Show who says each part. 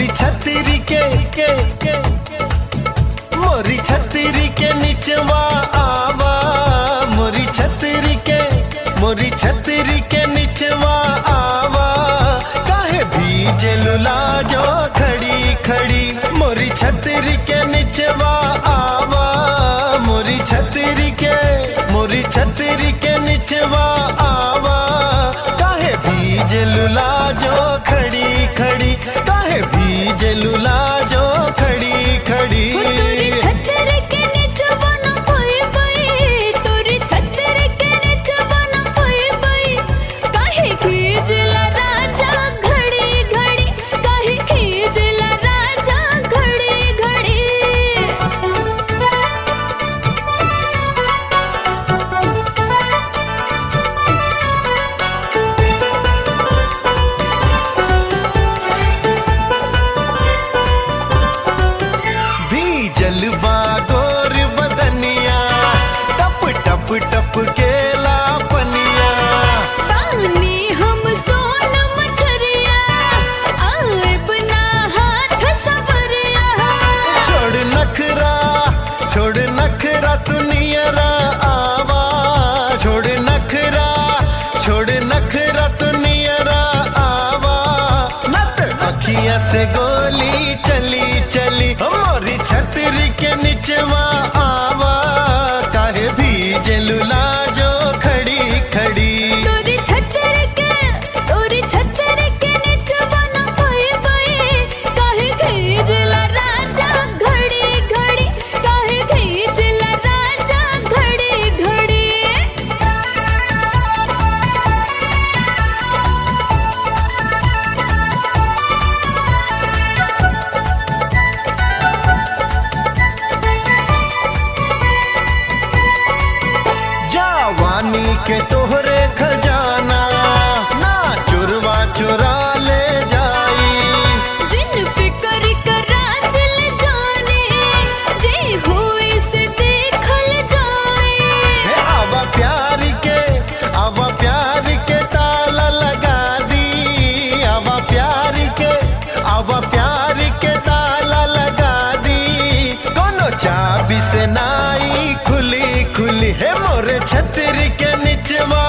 Speaker 1: छतरी के मोरी छतरी के निचवा आवा, मोरी छतरी के निचवा आवा, काहे भीजे लुला जो खड़ी खड़ी, मोरी छतरी के निचवा आवा, मोरी छतरी के निचवा आवा, काहे भीजे लुला जो खड़ी खड़ी, काहे भीजे लुला जो खड़ी खड़ी। जलवा गोर बदनिया टप टप टप के लापनिया,
Speaker 2: पानी हम सोन मछरिया आए बना हाथ सवरिया।
Speaker 1: छोड़ नखरा तू नियरा आवा, छोड़ नखरा तू नियरा आवा, नत अखियां से गोली चली चली, मोरी छतरी के निचवा आवा, काहे भीजे लुला जो खड़ी खड़ी।
Speaker 2: तोरी छतरी के निचवा न कोई कोई, काहे खींचला राजा घड़ी घड़ी, काहे खींचला राजा घड़ी घड़ी।
Speaker 1: जवानी के तोहरे खजाना ना चुरवा चुरा ले जाई,
Speaker 2: जिन फिक्र करा दिल जाने, जे हुई से देखल जाए।
Speaker 1: आवा प्यार के ताला लगा दी, आवा प्यार के ताला लगा दी, कोनो चाबी से नाई खुली खुली है, मोरे छतरी के निचवा